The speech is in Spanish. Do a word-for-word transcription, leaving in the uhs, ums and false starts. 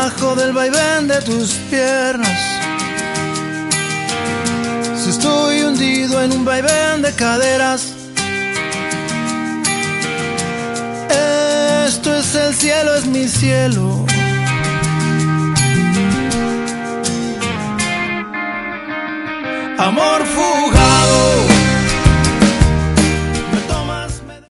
debajo del vaivén de tus piernas. Si estoy hundido en un vaivén de caderas, esto es el cielo, es mi cielo. Amor fugaz.